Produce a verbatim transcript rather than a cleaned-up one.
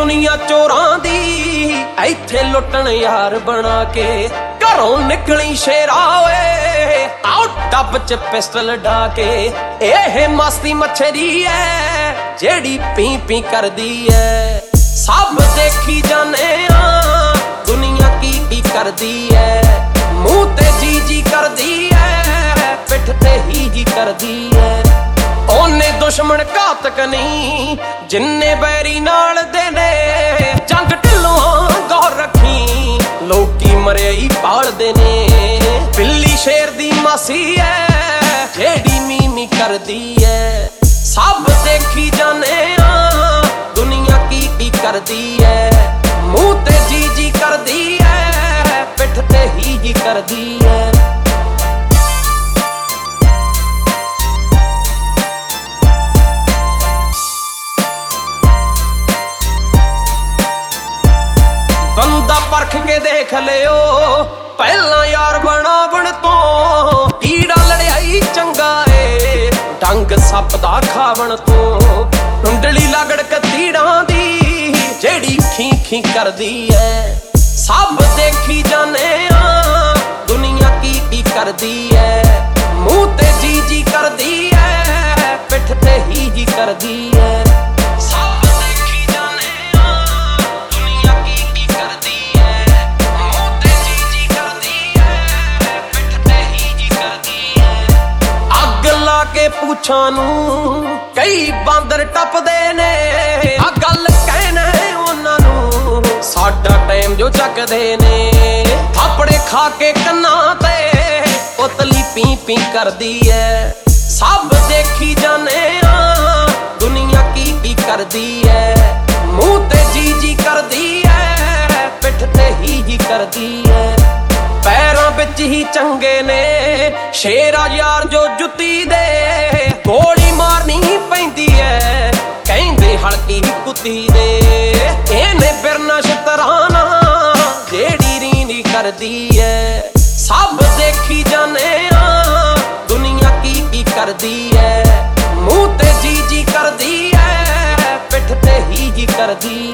दुनिया चोरां दी इत्थे लुटन यार बना के घरों निकली शेरा ओए आओ डब च पिस्टल डाके एह मस्ती मछरी है जेड़ी पी पी कर दी है सब देखी जाने दुनिया की की कर दी है मुंह ते जी जी कर दी है पिठ ते ही ही कर दी है ओने दुश्मन घातक नहीं जिन्ने बैरी नाल दे ने जंग ढिलों गौर रखी लोकी मरे ही पाल दे ने बिल्ली शेर दी मासी है जेड़ी मीमी कर दी है सब देखी जाने दुनिया की की कर दी है मुंह ते जी जी कर दी है पिठ ते ही ही कर दी है बंदा परख के देख लियो पहला यार बनावण तो कीड़ा लड़ाई चंगा है डंग सप दा खावण तो टुंडली लगड़ कतीड़ा दी जेड़ी खी खी कर दी है सब देखी जाने दुनिया की की कर दी है मुंह ते जी जी कर दी है पिठ ते ही ही कर दी है के पूछा नू कई बांदर टपदे ने आ गल कहना उन्हां नू साडा टाइम जो चकदे ने थापड़े खा के कन्ना ते उतली पी पी कर दी है सब देखी जाने दुनिया की की कर दी है मुंह ते जी जी कर दी है पिठ ते ही ही कर दी है पैरां विच ही चंगे ने शेरा यार जो जुती दे गोली मारनी पैंदी है कहंदे हलकी कुत्ती दे इहने बिरना शतराना जेड़ी रीनी कर दी है सब देखी जाने दुनिया की की कर दी है मुंह ते जी जी कर दी है पिठ ते ही ही कर दी